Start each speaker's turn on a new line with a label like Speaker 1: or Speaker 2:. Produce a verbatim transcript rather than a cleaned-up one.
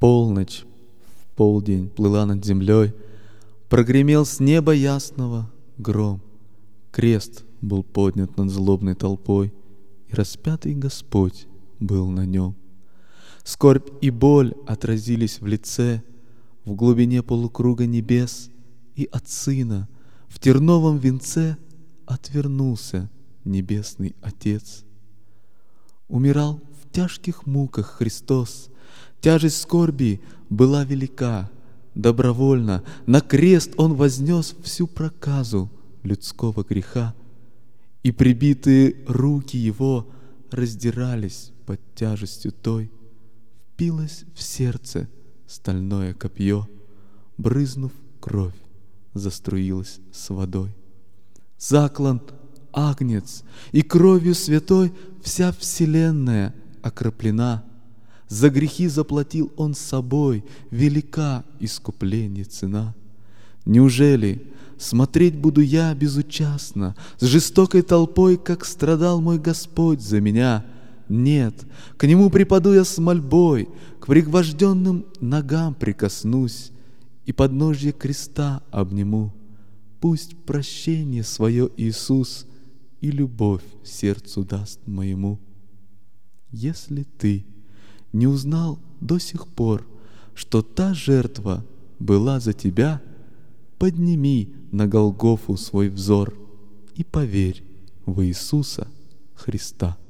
Speaker 1: Полночь в полдень плыла над землей, прогремел с неба ясного гром. Крест был поднят над злобной толпой, и распятый Господь был на нем. Скорбь и боль отразились в лице, в глубине полукруга небес, и от Сына в терновом венце отвернулся Небесный Отец. Умирал в тяжких муках Христос, тяжесть скорби была велика. Добровольно на крест Он вознес всю проказу людского греха, и прибитые руки Его раздирались под тяжестью той. Впилось в сердце стальное копье, брызнув кровь, заструилась с водой. Заклан Агнец, и кровью святой вся вселенная окроплена. За грехи заплатил Он собой, велика искупление цена. Неужели смотреть буду я безучастно с жестокой толпой, как страдал мой Господь за меня? Нет, к Нему припаду я с мольбой, к пригвожденным ногам прикоснусь и подножье креста обниму. Пусть прощение свое Иисус и любовь сердцу даст моему. Если ты не узнал до сих пор, что та жертва была за тебя, подними на Голгофу свой взор и поверь в Иисуса Христа.